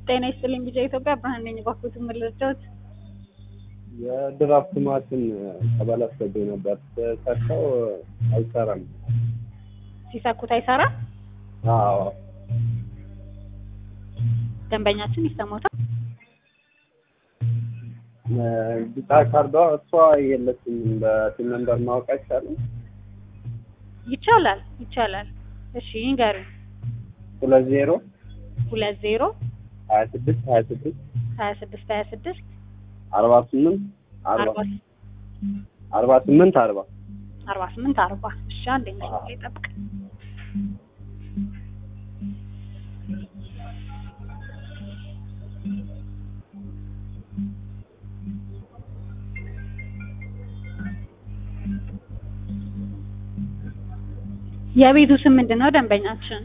ጤና ይስጥልኝ ቢጫ ኢትዮጵያ ብርሃን ነኝ። ባኩት ምልርዳት የድራፍት ማሽን ተበላሽቶብኝ ነበር። ተሰካው አይሰራም። ሲሰኩት አይሰራም? አዎ። ደንበኛችን ይሰማታል? ቢጫ ካርዷ እሷ የለችም። በስም ነምበር ማወቅ አይቻልም? ይቻላል። እሺ ይንገሩኝ። 20 26 26 26 48 40 እሺ አንዴ ላይ ጠብቅ። የቤቱ ስም ምንድነው ደንበኛችን?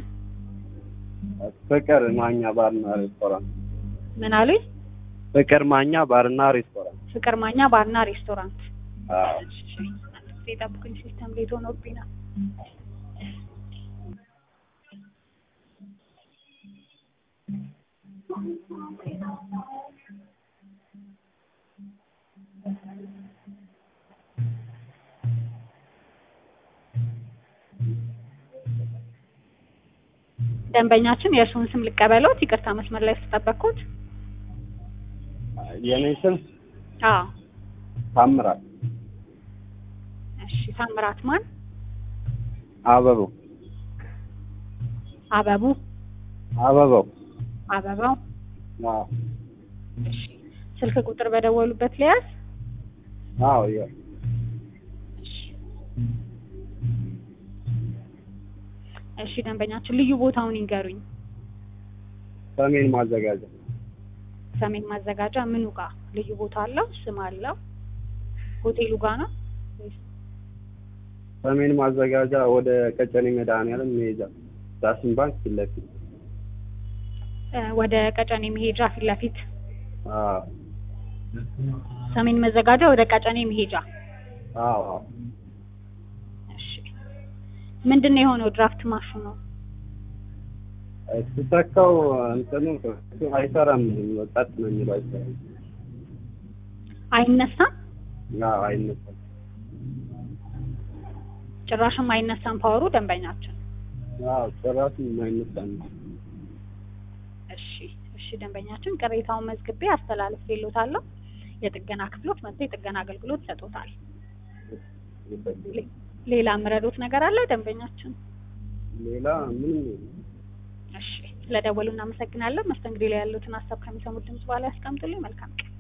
ፍቅር ማኛ ባርና ሬስቶራንት። ምን አሉኝ? ፍቅር ማኛ ባርና ሬስቶራንት። ፍቅር ማኛ ባርና ሬስቶራንት። አዎ። እሺ ጠብቁኝ፣ ሲስተም ላይ ሆኖብኝ ነው። ደንበኛችን የእርሱን ስም ልቀበለው? ይቅርታ መስመር ላይ ተጠበቅኩት። የኔ ስም አዎ ታምራት። እሺ ታምራት ማን? አበባው። አበባው። አዎ። እሺ ስልክ ቁጥር በደወሉበት ሊያዝ? አዎ ያ እሺ ደንበኛችን ልዩ ቦታውን ይንገሩኝ። ሰሜን ማዘጋጃ። ሰሜን ማዘጋጃ ምኑ ጋር ልዩ ቦታ አለው? ስም አለው? ሆቴሉ ጋር ነው? ሰሜን ማዘጋጃ ወደ ቀጨኔ መድኃኒዓለም መሄጃ ዳሽን ባንክ ፊት ለፊት። ወደ ቀጨኔ መሄጃ ፊት ለፊት። አዎ። ሰሜን ማዘጋጃ ወደ ቀጨኔ መሄጃ። አዎ። እሺ ምንድነው የሆነው? ድራፍት ማሽኑ ሲሰካው እንትኑ አይሰራም። ወጣት ነው የሚለው አይሰራም። አይነሳም? አዎ አይነሳም። ጭራሽም አይነሳም ፓወሩ ደንበኛችን? አዎ ጭራሽም አይነሳም። እሺ ደንበኛችን ቅሬታውን መዝግቤ አስተላልፌልዎታለሁ። የጥገና ክፍሎች መጥተው የጥገና አገልግሎት ይሰጡታል። ሌላ ምረዶት ነገር አለ ደንበኛችን? ሌላ ምንም የለም። እሺ ስለደወሉ እናመሰግናለን። መስተንግዶ ላይ ያሉትን ሀሳብ ከሚሰሙት ድምጽ በኋላ ያስቀምጡልኝ። መልካም ቀን።